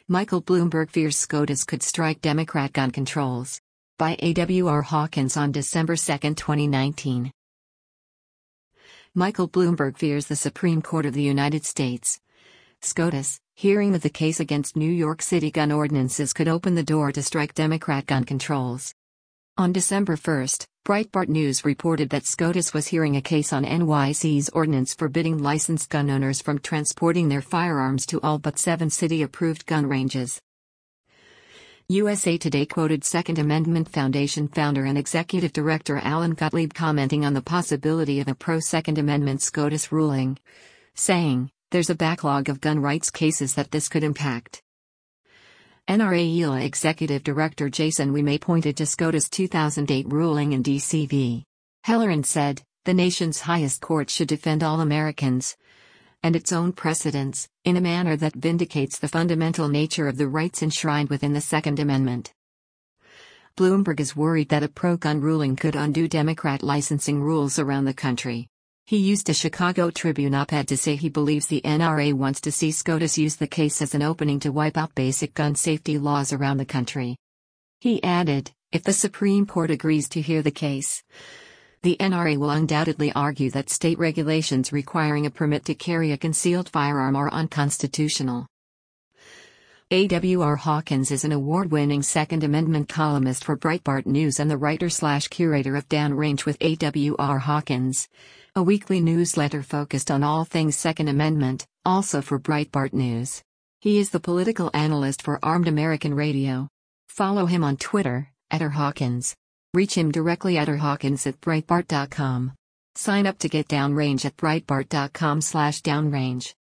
Michael Bloomberg fears SCOTUS could strike Democrat gun controls. By A.W.R. Hawkins on December 2, 2019. Michael Bloomberg fears the Supreme Court of the United States, SCOTUS, hearing of the case against New York City gun ordinances could open the door to strike Democrat gun controls. On December 1, Breitbart News reported that SCOTUS was hearing a case on NYC's ordinance forbidding licensed gun owners from transporting their firearms to all but 7 city-approved gun ranges. USA Today quoted Second Amendment Foundation founder and executive director Alan Gottlieb commenting on the possibility of a pro-Second Amendment SCOTUS ruling, saying, "There's a backlog of gun rights cases that this could impact." NRA Executive Director Jason Wimay pointed to SCOTUS' 2008 ruling in D.C. v. Heller and said, "The nation's highest court should defend all Americans and its own precedents, in a manner that vindicates the fundamental nature of the rights enshrined within the Second Amendment." Bloomberg is worried that a pro-gun ruling could undo Democrat licensing rules around the country. He used a Chicago Tribune op-ed to say he believes the NRA wants to see SCOTUS use the case as an opening to wipe out basic gun safety laws around the country. He added, "If the Supreme Court agrees to hear the case, the NRA will undoubtedly argue that state regulations requiring a permit to carry a concealed firearm are unconstitutional." A.W.R. Hawkins is an award-winning Second Amendment columnist for Breitbart News and the writer/curator of Downrange with A.W.R. Hawkins, a weekly newsletter focused on all things Second Amendment, also for Breitbart News. He is the political analyst for Armed American Radio. Follow him on Twitter, @RHawkins. Reach him directly at rhawkins@breitbart.com. Sign up to get Downrange at breitbart.com/downrange.